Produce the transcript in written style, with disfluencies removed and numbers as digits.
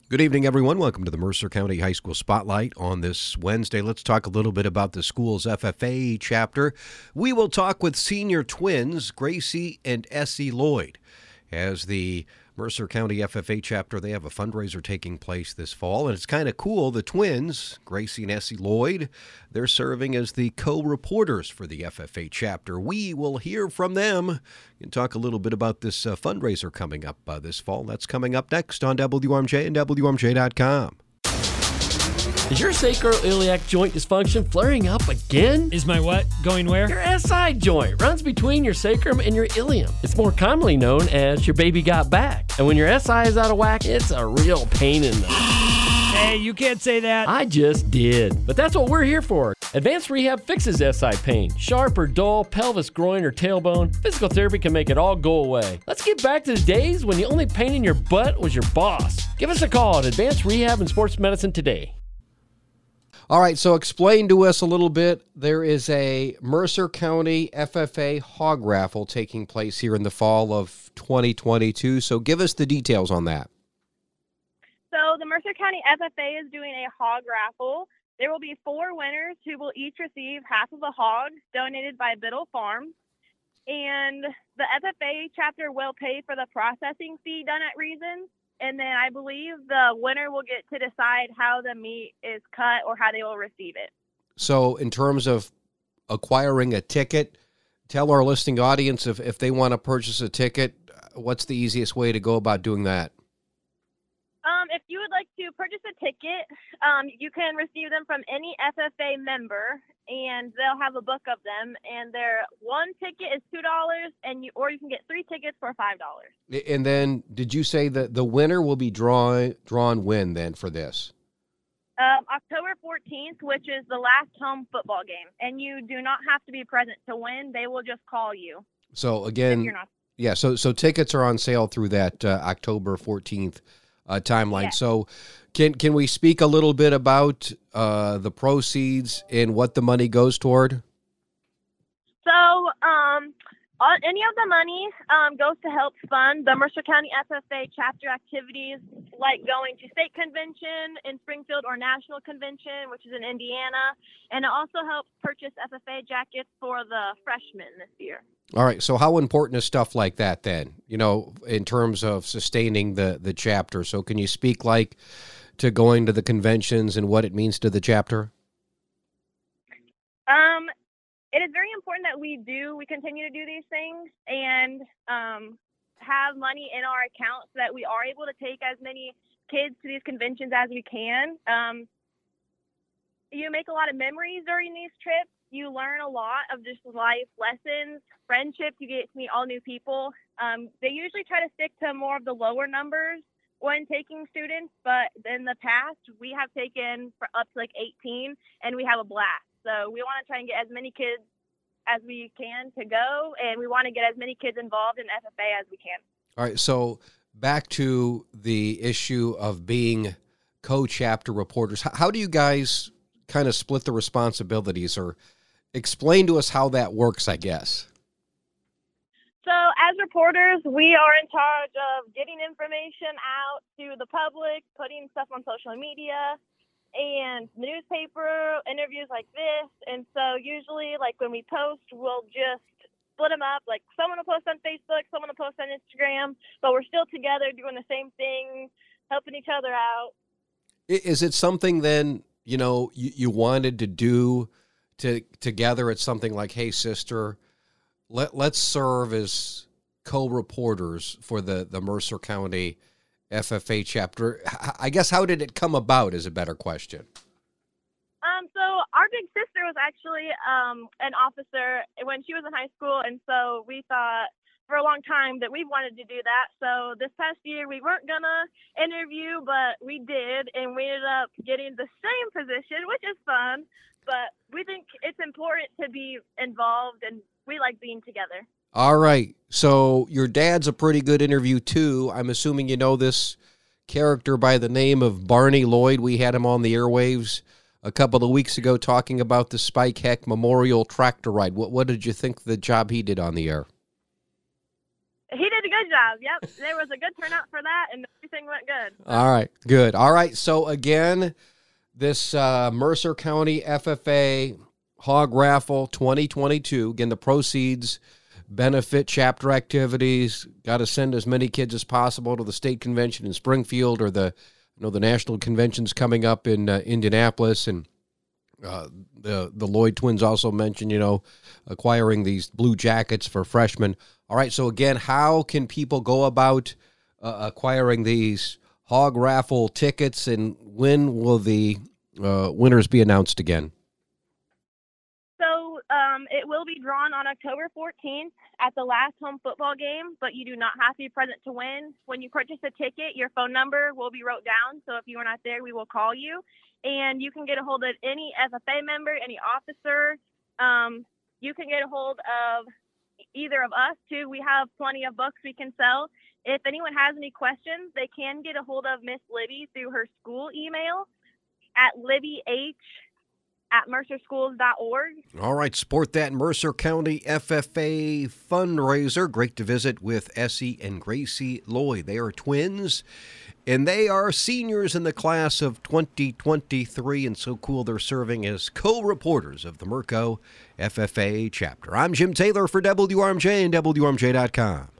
Good evening, everyone. Welcome to the Mercer County High School Spotlight on this Wednesday. Let's talk a little bit about the school's FFA chapter. We will talk with senior twins, Gracie and Essie Lloyd. As the Mercer County FFA chapter, they have a fundraiser taking place this fall, and it's kind of cool. The twins, Gracie and Essie Lloyd, they're serving as the co-reporters for the FFA chapter. We will hear from them and talk a little bit about this fundraiser coming up this fall. That's coming up next on WRMJ and WRMJ.com. Is your sacroiliac joint dysfunction flaring up again? Is my what going where? Your SI joint runs between your sacrum and your ilium. It's more commonly known as your baby got back. And when your SI is out of whack, it's a real pain in the... Hey, you can't say that. I just did. But that's what we're here for. Advanced Rehab fixes SI pain. Sharp or dull, pelvis, groin, or tailbone, physical therapy can make it all go away. Let's get back to the days when the only pain in your butt was your boss. Give us a call at Advanced Rehab and Sports Medicine today. All right, so explain to us a little bit. There is a Mercer County FFA hog raffle taking place here in the fall of 2022. So give us the details on that. So the Mercer County FFA is doing a hog raffle. There will be 4 winners who will each receive half of a hog donated by Biddle Farms. And the FFA chapter will pay for the processing fee done at Reason. And then I believe the winner will get to decide how the meat is cut or how they will receive it. So in terms of acquiring a ticket, tell our listening audience if they want to purchase a ticket, what's the easiest way to go about doing that? If you would like to purchase a ticket, you can receive them from any FFA member, and they'll have a book of them. And their one ticket is $2, or you can get 3 tickets for $5. And then, did you say that the winner will be drawn when then for this? October 14th, which is the last home football game, and you do not have to be present to win. They will just call you. So again, if you're not. Yeah. So tickets are on sale through that October 14th. Timeline. Yeah. So can we speak a little bit about the proceeds and what the money goes toward? So any of the money goes to help fund the Mercer County FFA chapter activities, like going to state convention in Springfield or national convention, which is in Indiana. And it also helps purchase FFA jackets for the freshmen this year. All right. So how important is stuff like that then, in terms of sustaining the chapter? So can you speak to going to the conventions and what it means to the chapter? It is very important that we continue to do these things and have money in our account so that we are able to take as many kids to these conventions as we can. You make a lot of memories during these trips. You learn a lot of just life lessons, friendships. You get to meet all new people. They usually try to stick to more of the lower numbers when taking students, but in the past, we have taken for up to 18, and we have a blast. So we want to try and get as many kids as we can to go, and we want to get as many kids involved in FFA as we can. All right, so back to the issue of being co-chapter reporters. How do you guys kind of split the responsibilities, or explain to us how that works, I guess? So as reporters, we are in charge of getting information out to the public, putting stuff on social media and newspaper interviews like this. And so usually, when we post, we'll just split them up. Someone will post on Facebook, someone will post on Instagram, but we're still together doing the same thing, helping each other out. Is it something then, you wanted to do together? It's something like, hey, sister, let's serve as co-reporters for the Mercer County FFA chapter. I guess, how did it come about is a better question. So our big sister was actually an officer when she was in high school, and so we thought for a long time that we wanted to do that. So this past year we weren't gonna interview, but we did, and we ended up getting the same position, which is fun. But we think it's important to be involved, and we like being together. All right. So your dad's a pretty good interview, too. I'm assuming you know this character by the name of Barney Lloyd. We had him on the airwaves a couple of weeks ago talking about the Spike Heck Memorial Tractor Ride. What did you think the job he did on the air? He did a Good job. Yep, there was a good turnout for that, and everything went good. All right, good. All right, so again, this Mercer County FFA Hog Raffle 2022, again, the proceeds benefit chapter activities. Got to send as many kids as possible to the state convention in Springfield, or the national convention's coming up in Indianapolis, and the Lloyd twins also mentioned, acquiring these blue jackets for freshmen. All right, so again, how can people go about acquiring these Hog Raffle tickets, and when will the winners be announced again? So it will be drawn on October 14th at the last home football game, but you do not have to be present to win. When you purchase a ticket, your phone number will be wrote down, so if you are not there, we will call you. And you can get a hold of any FFA member, any officer. You can get a hold of either of us, too. We have plenty of books we can sell. If anyone has any questions, they can get a hold of Miss Libby through her school email at libbyh@mercerschools.org. All right, support that Mercer County FFA fundraiser. Great to visit with Essie and Gracie Lloyd. They are twins, and they are seniors in the class of 2023, and so cool they're serving as co-reporters of the Merco FFA chapter. I'm Jim Taylor for WRMJ and WRMJ.com.